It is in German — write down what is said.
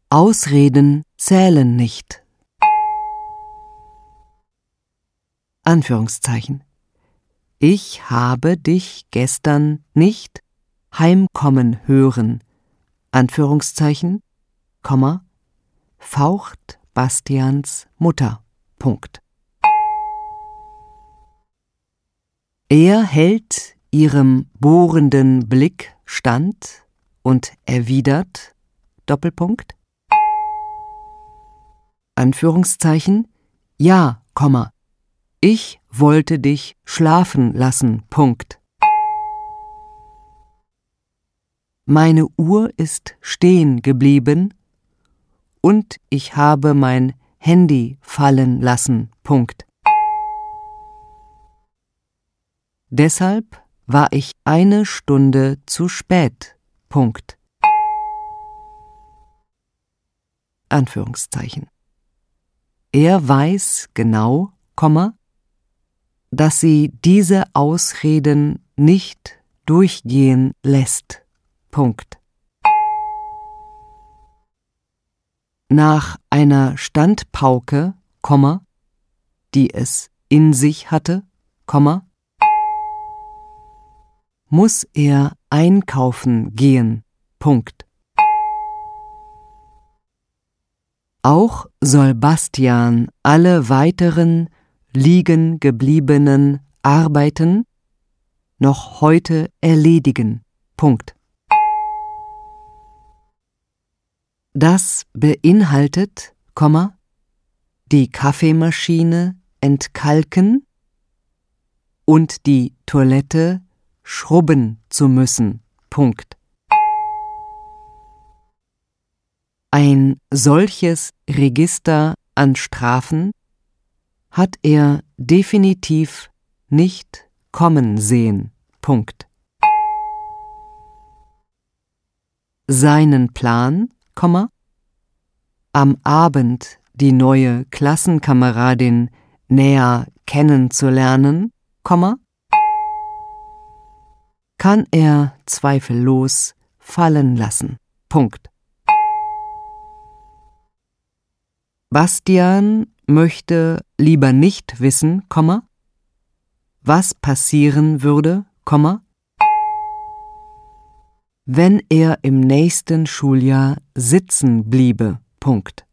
Ausreden zählen nicht. Anführungszeichen. Ich habe dich gestern nicht heimkommen hören. Anführungszeichen, Komma, faucht Bastians Mutter. Punkt. Er hält ihrem bohrenden Blick stand und erwidert, Doppelpunkt, Anführungszeichen, ja, Komma, ich wollte dich schlafen lassen, Punkt. Meine Uhr ist stehen geblieben und ich habe mein Handy fallen lassen, Punkt. Deshalb war ich 1 Stunde zu spät, Punkt. Anführungszeichen. Er weiß genau, Komma, dass sie diese Ausreden nicht durchgehen lässt, Punkt. Nach einer Standpauke, Komma, die es in sich hatte, Komma, muss er einkaufen gehen, Punkt. Auch soll Bastian alle weiteren liegen gebliebenen Arbeiten noch heute erledigen, Punkt. Das beinhaltet, Komma, die Kaffeemaschine entkalken und die Toilette schrubben zu müssen, Punkt. Ein solches Register an Strafen hat er definitiv nicht kommen sehen, Punkt. Seinen Plan, Komma, am Abend die neue Klassenkameradin näher kennenzulernen, Komma, kann er zweifellos fallen lassen, Punkt. Bastian möchte lieber nicht wissen, was passieren würde, wenn er im nächsten Schuljahr sitzen bliebe, Punkt.